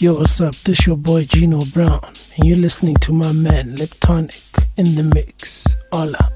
Yo, what's up? This your boy Gino Brown, and you're listening to my man Leptonic in the mix. Hola.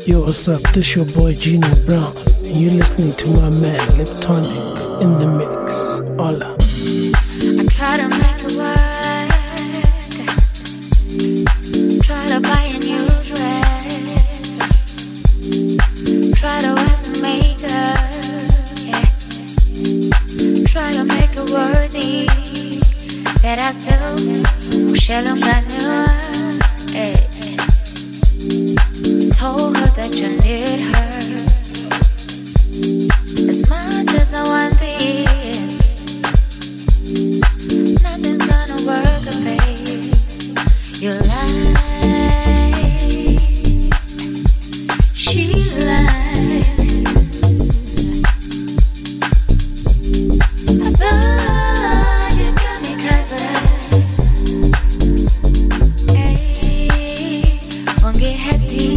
Yo, what's up? This your boy Gino Brown, and you're listening to my man Liptonic in the mix. Hola. I try to make it work. Try to buy a new dress. Try to wear some makeup. Yeah. Try to make it worthy. But I still shell on that new. Hey. Told her that you need her as much as I want this. Nothing's gonna work, babe. You lie, she lied. I thought you got me covered. Hey, won't get happy.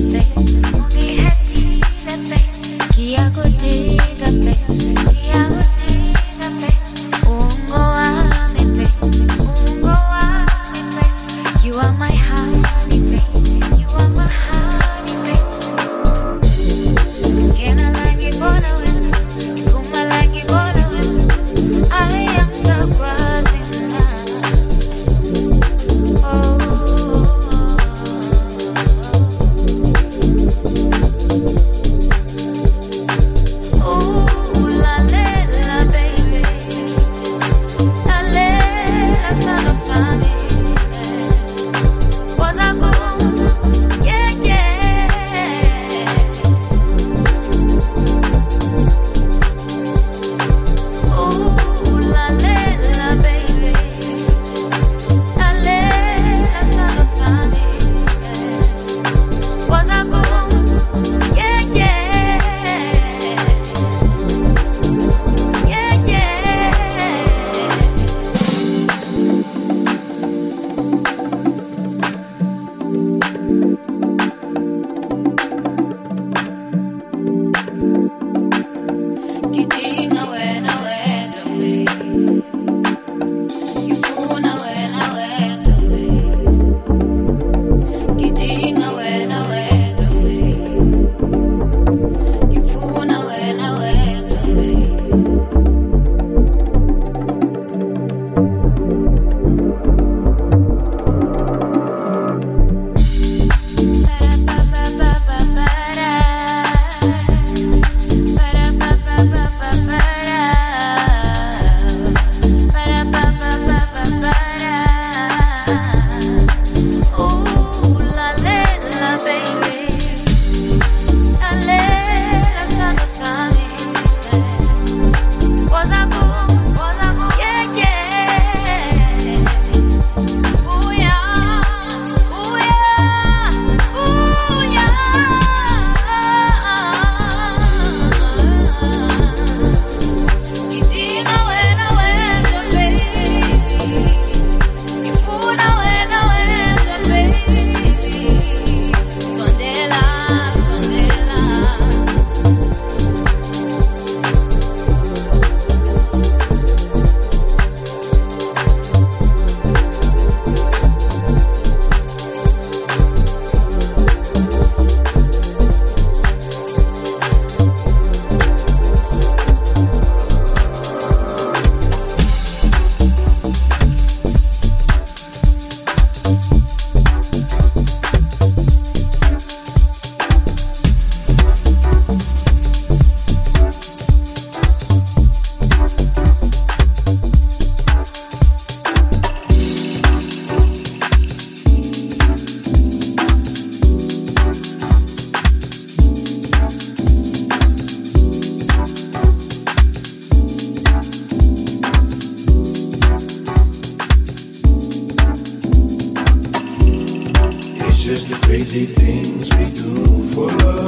just the crazy things we do for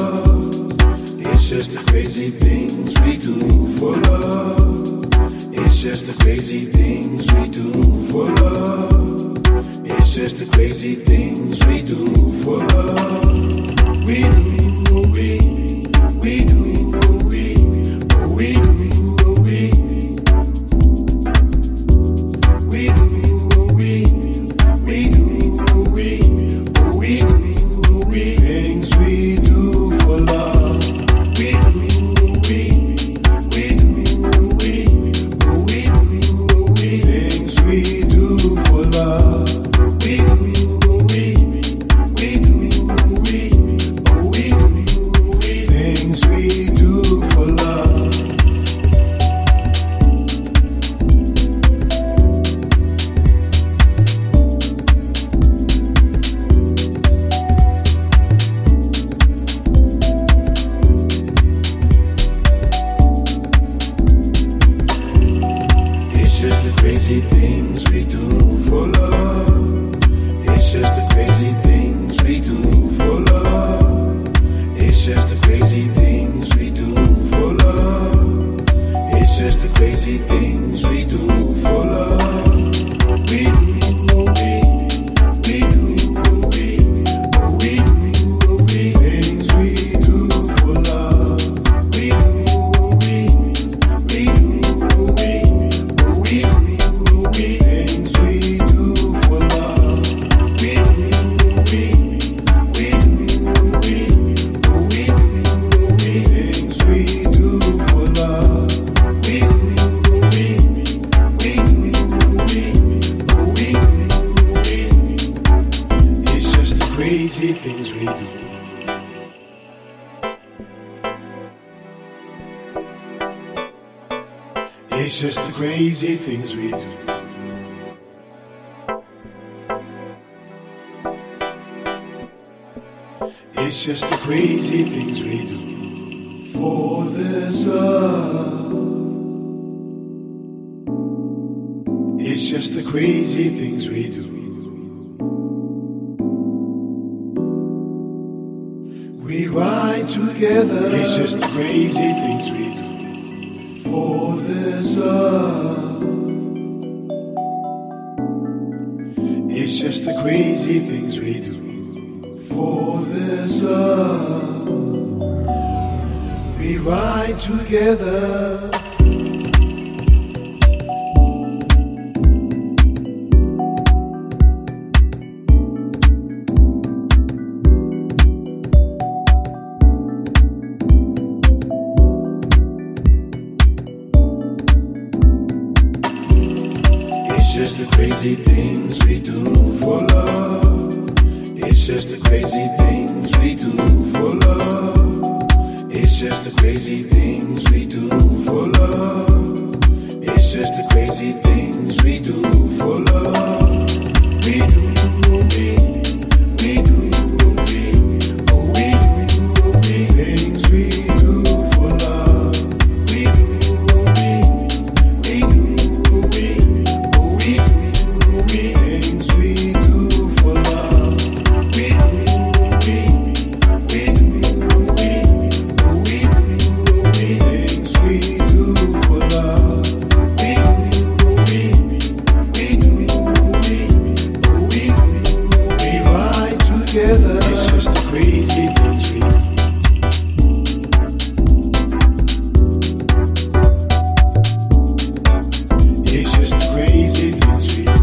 love. It's just the crazy things we do for love. It's just the crazy things we do for love. It's just the crazy things we do for love. We do, oh we do, oh we do, oh we. We do, oh we do, oh we. Things we do It's just the crazy things we do. It's just the crazy things we do for this love. It's just the crazy things we do. We ride together. It's just the crazy things we do for this love. It's just the crazy things we do for this love. We ride together. It's just the crazy things we do for love. It's just the crazy things we do for love. It's just the crazy things we do for love. It's just the crazy things we do for love. We do, we do, things we do for love. We do, things we do for love. We things we do for love. We ride together. It's just the crazy things we do. It's just the crazy things we do.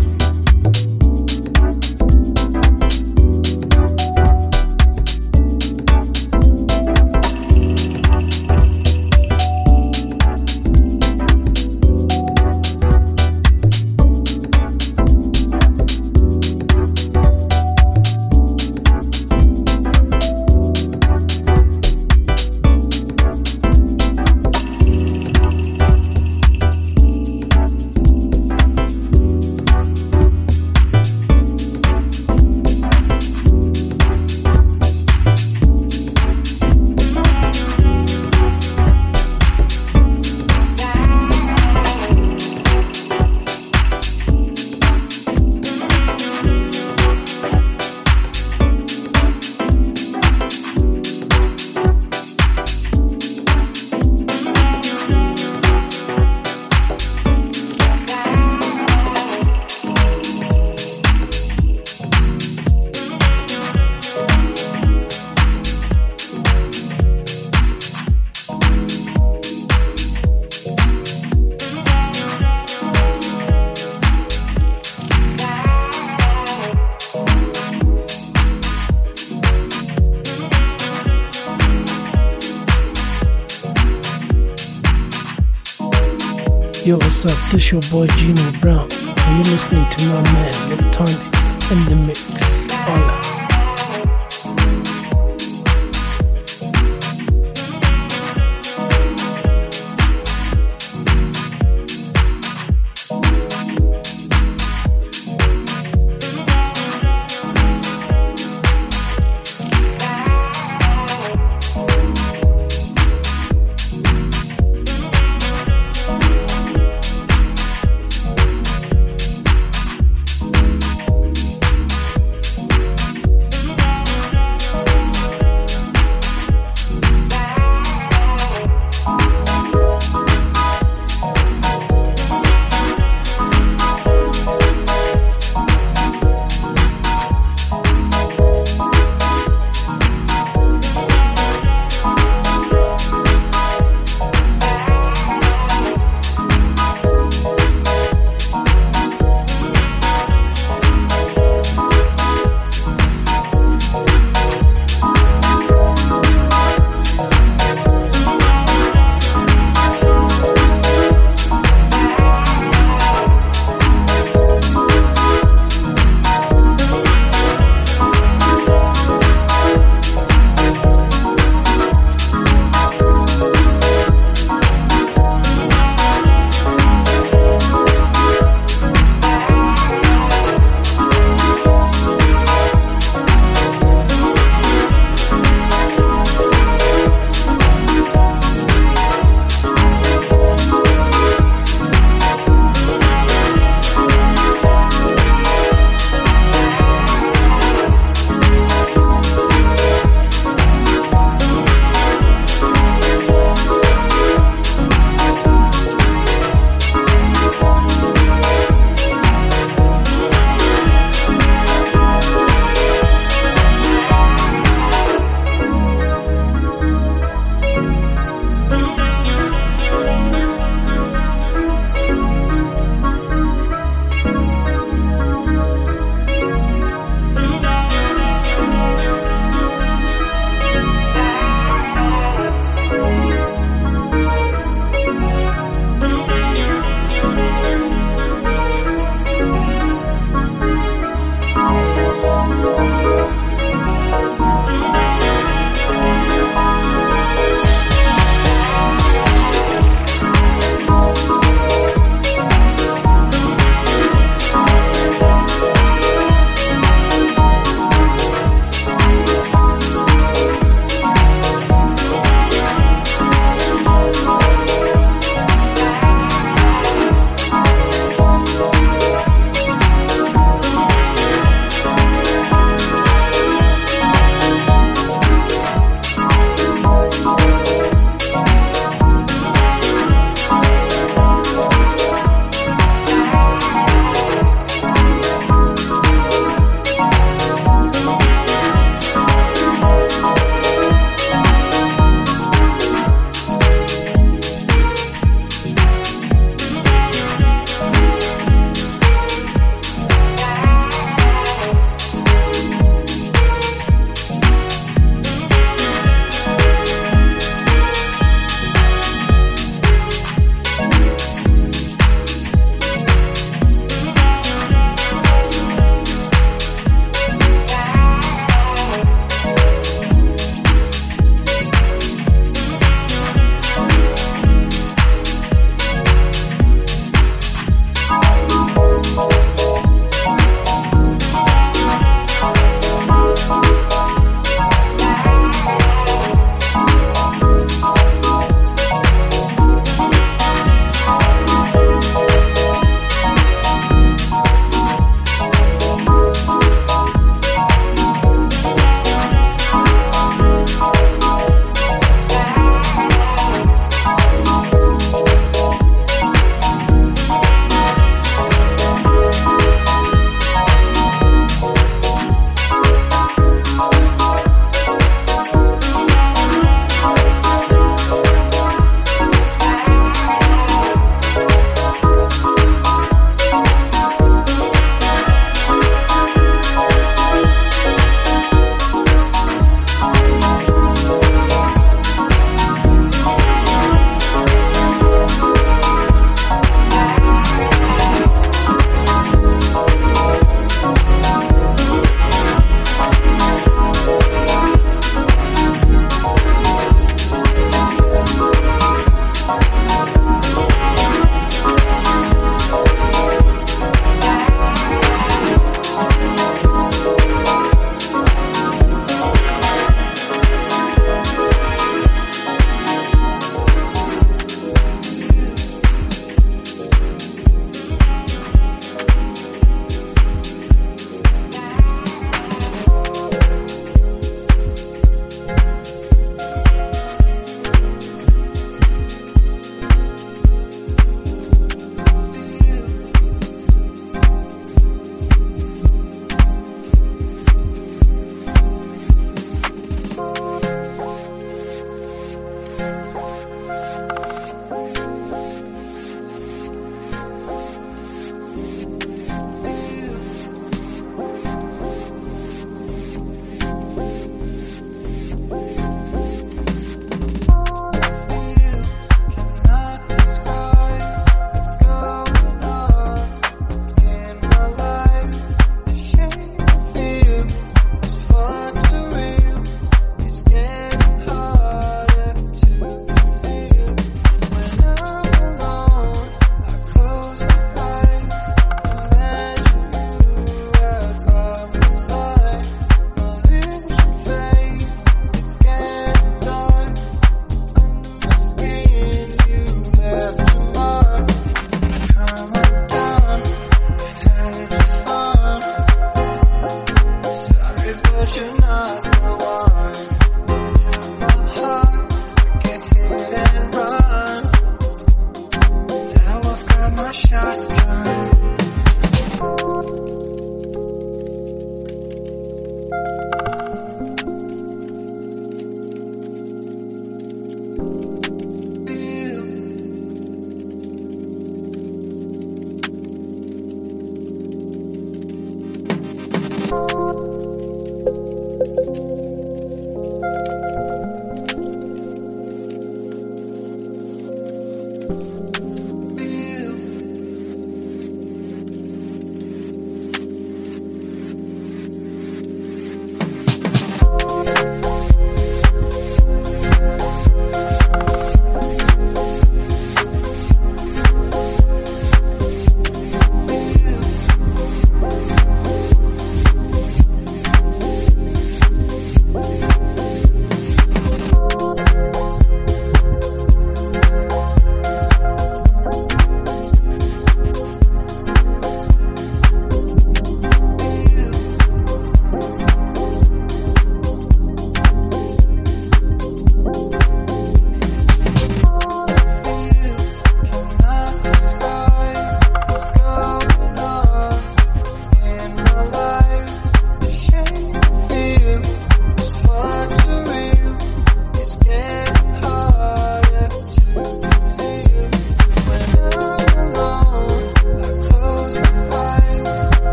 Yo, what's up? This your boy Gino Brown, and you're listening to my man Liptonic in the mix. Hola.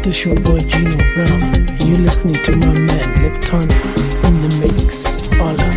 This your boy Gino Brown, and you're listening to my man Lipton in the mix. Hola.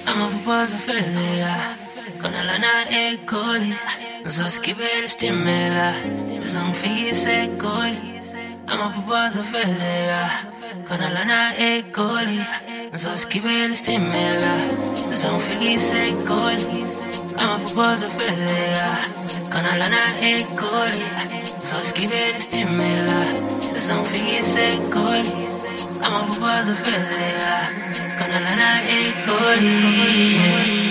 Ama proposa felia con la na e coli. Non so scrivere stimela, sono figli secoli. Ama proposa felia con la na e coli. Non so scrivere stimela, sono figli secoli. Ama proposa felia con la na e coli. Non so scrivere stimela, sono figli secoli. I'm a proposal for the gonna learn how it goes.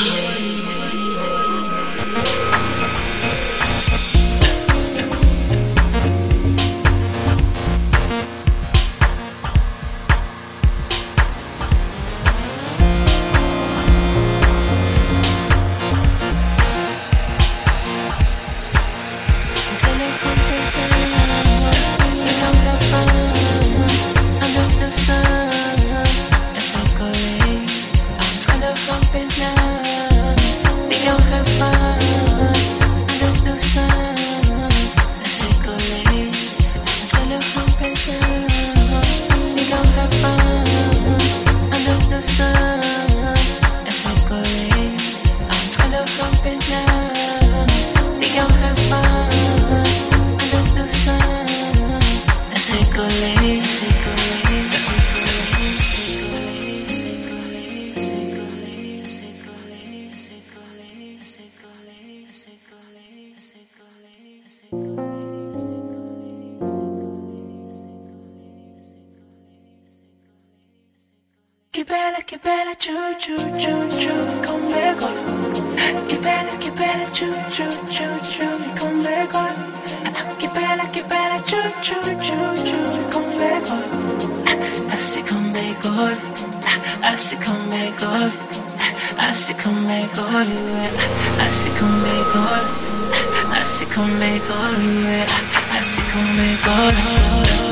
Che bella, ciu, ciu, ciu, ciu, con me gol. Che bella, ciu, ciu, ciu, ciu, con me gol. Che bella, ciu, ciu, ciu, ciu, con me gol. Así con me gol, así con me gol, así con me gol, así con me gol, así con me gol, así con me gol.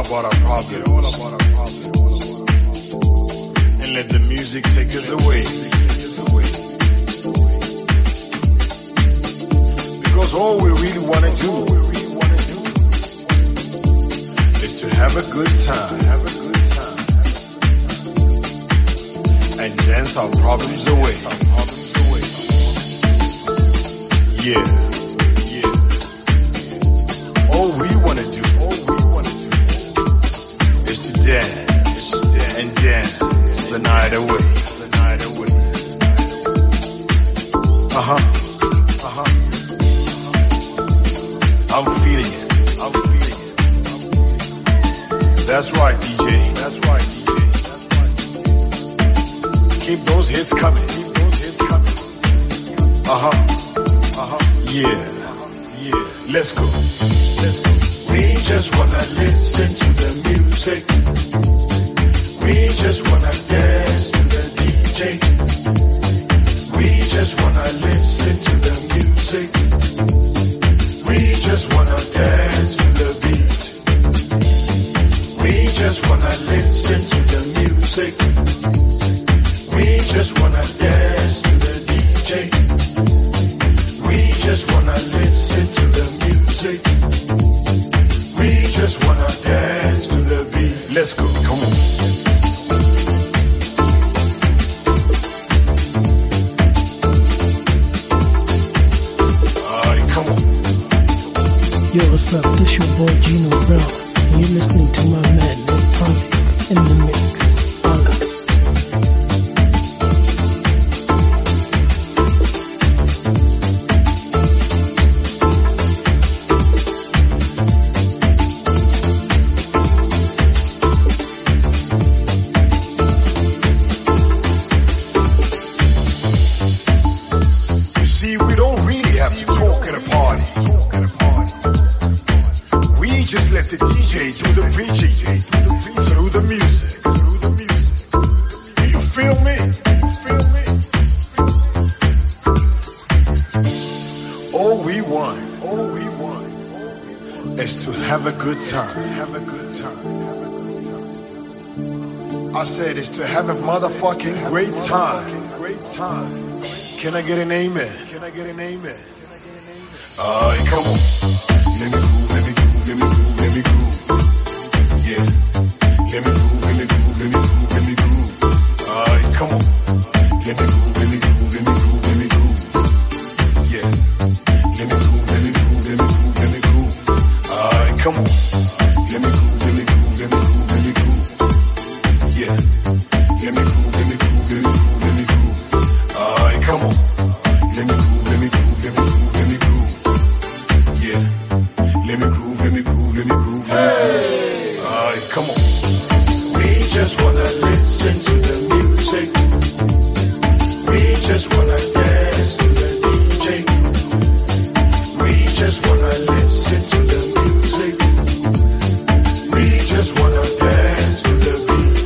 about our problems. And let the music take us away. Because all we really want to do is to have a good time. And dance our problems away. Yeah. All we want to do is to dance and dance the night away. I'm feeling it. That's right, DJ. Keep those hits coming. Yeah. Let's go. We just wanna listen to the music. We just wanna dance to the DJ. We just wanna listen to the music. We just wanna dance to the beat. We just wanna listen to the music. We just wanna dance to the DJ. We just wanna listen to the music. We just wanna dance to the beat. Let's go, come on. Come on. Yo, what's up? This your boy Gino Brown, and you're listening to my man Lil Tonic in the mix. I said it's to have a motherfucking great time. Can I get an amen? Come on. Let me groove. Yeah. Let me groove. Come on. Let me groove. Yeah. Let me groove. Come on. Let me groove. Yeah. Let me groove. Come on. Let me groove. Yeah. Let me groove. Come on. We just wanna listen to the music. We just wanna dance to the DJ. We just wanna listen to the music. We just wanna dance to the beat.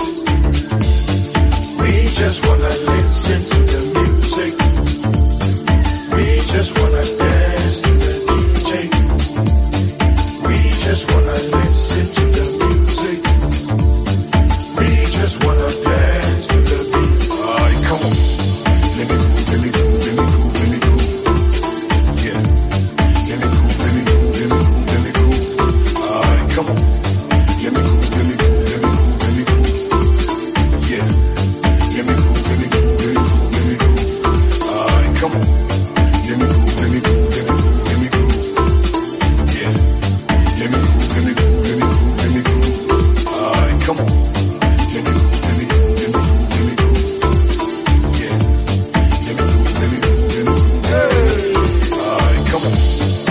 We just wanna listen to the music. We just wanna dance to the DJ. We just wanna listen to the music. We just wanna dance to the beat. Come on. Let me groove. Yeah. Let me groove. Come on. Let me groove. Yeah. Let me groove. Come on. Let me groove. Yeah. Let me groove. Come on. Let me groove. Yeah. Let me groove. Come on.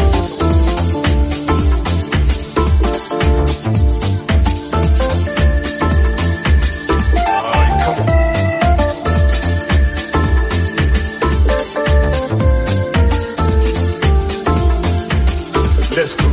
Let's go.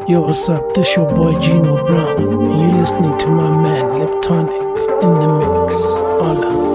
Yo, what's up? This your boy Gino Brown, and you're listening to my man Liptonic in the mix. Hola.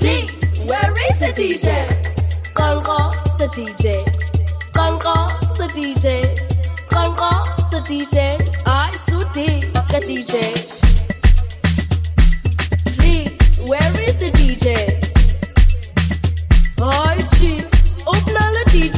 Please, where is the DJ? Congo, the DJ. Congo, the DJ. Congo, the DJ. I Sudi, the DJ. Please, where is the DJ? Hi, G, open all the DJ.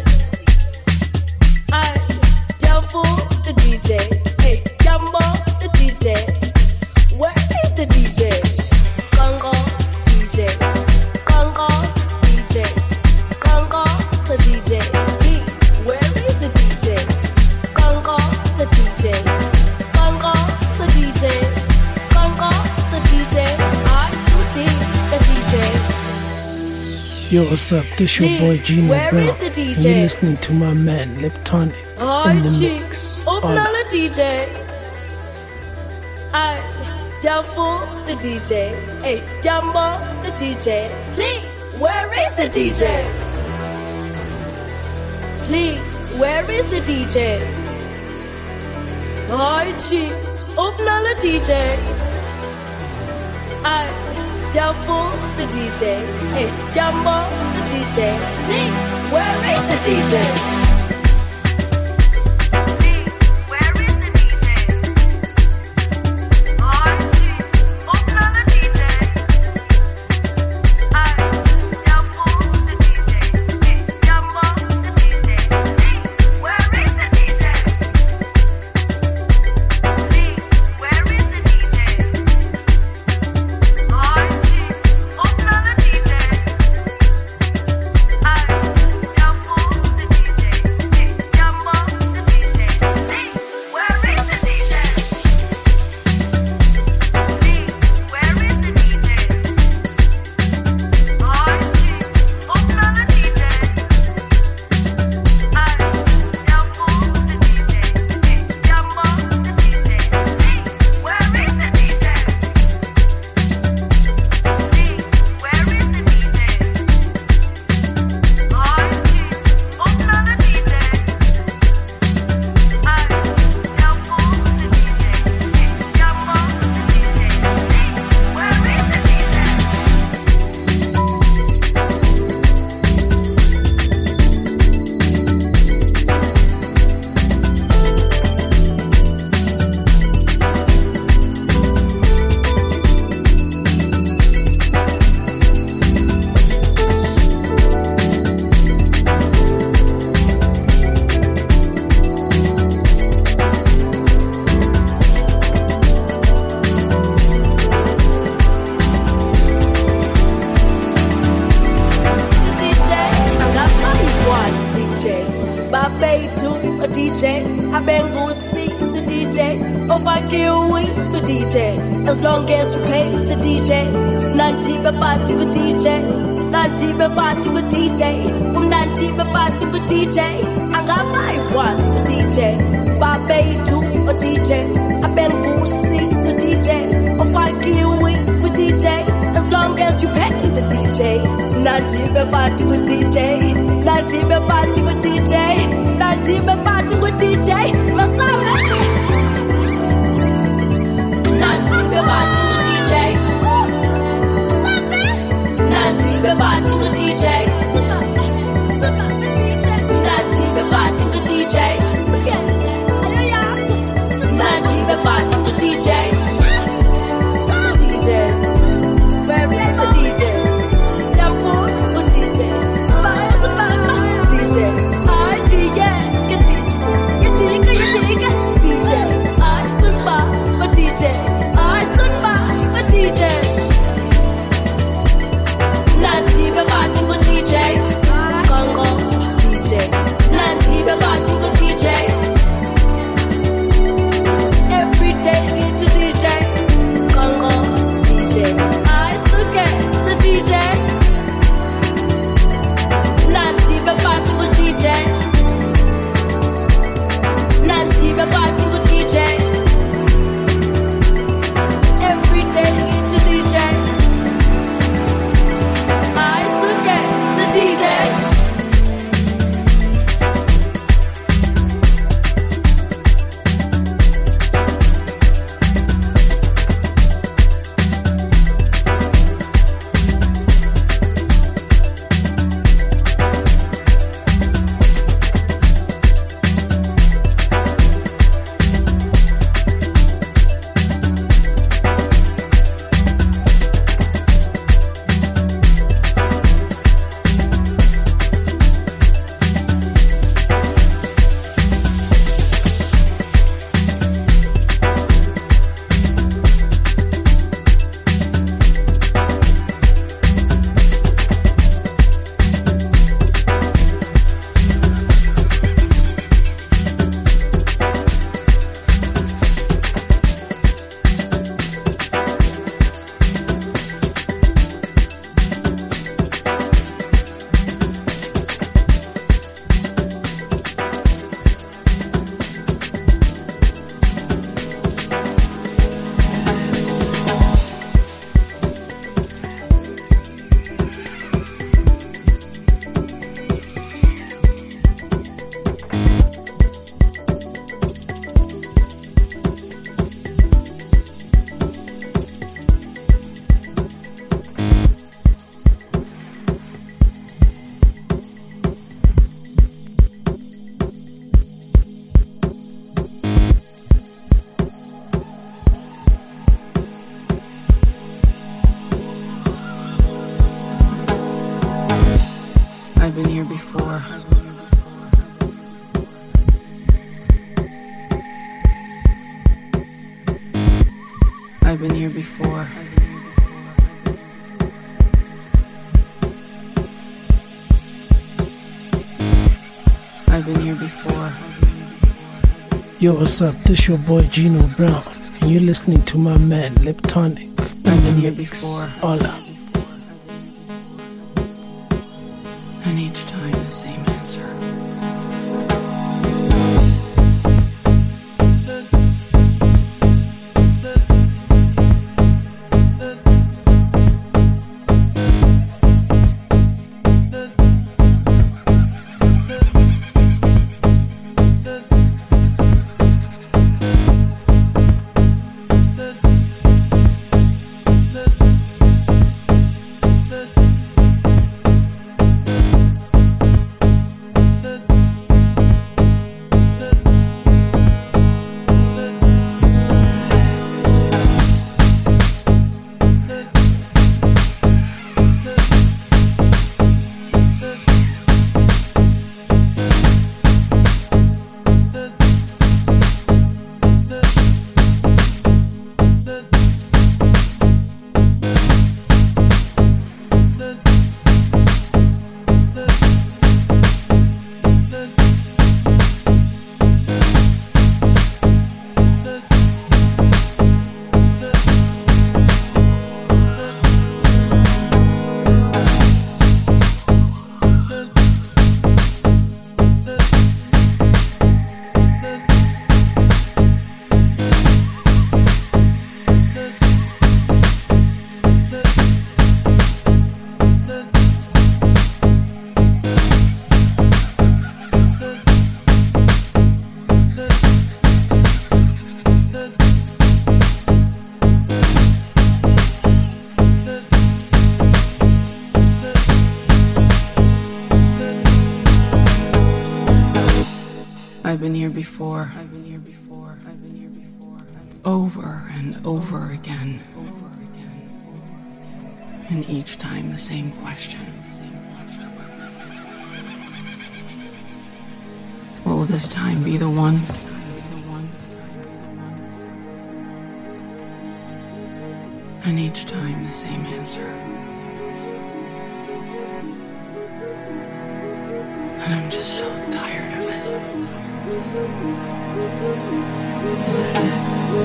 I, Delpho, the DJ. Hey, Jumbo, the DJ. Where is the DJ? Congo, DJ. Congo, DJ. Congo, the DJ. Please, where is the DJ? Congo, the DJ. Congo, the DJ. Congo, the DJ. I Sudi, the DJ. Yo, what's up? This your boy Gino Where Brown, is the DJ? and you're listening to my man Liptonic in the mix. Open Holla. all the DJ. I, Delpho, the DJ. Hey, Jumbo, the DJ. Please, where is the DJ? Please, where is the DJ? Hi, G, open all the DJ. I, Delpho, the DJ. Hey, Jumbo, the DJ. Please, where is the DJ? As long as you pay the DJ, nanti bapati ko DJ, nanti bapati ko DJ, nanti bapati ko DJ. I got my one for DJ, Babe two a DJ. I been go see the DJ, if I give away for DJ. As long as you pay the DJ, nanti bapati ko DJ, nanti bapati ko DJ, nanti bapati ko DJ. Masama. Bapati with DJ. Nanti bapati with DJ. Nanti bapati with DJ. Nanti bapati with DJ. DJ. Where is the DJ? Delpho with DJ. DJ. I DJ. Get DJ. DJ. I Sumba with DJ. DJ. Nanti bapati with DJ. I've been here before. I've been here before. I've been here before. Yo, what's up? This your boy Gino Brown, and you're listening to my man Liptonic. I've been here before. Hola. And each time the same answer. I've been here before. I've been here before. I've been here before. Over and over again. And each time the same question. Will this time be the one? And each time the same answer. And I'm just so tired of it. Is this it?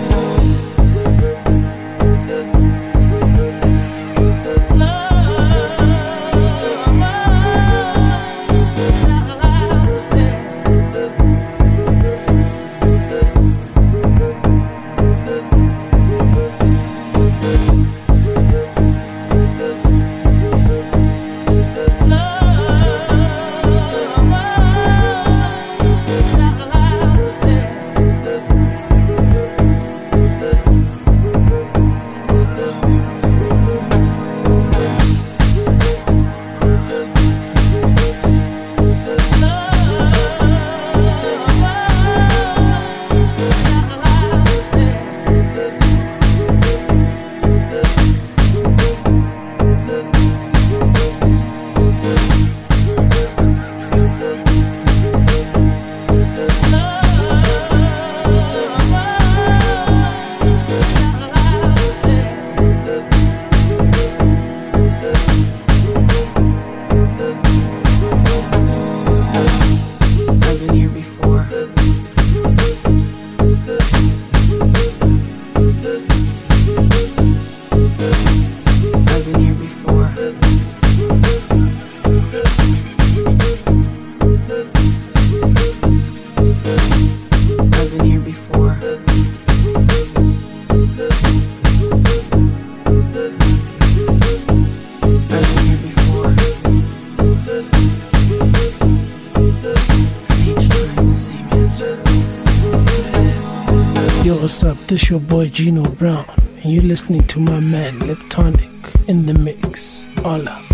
Yo, what's up? This your boy Gino Brown, and you're listening to my man Liptonic in the mix. Hola.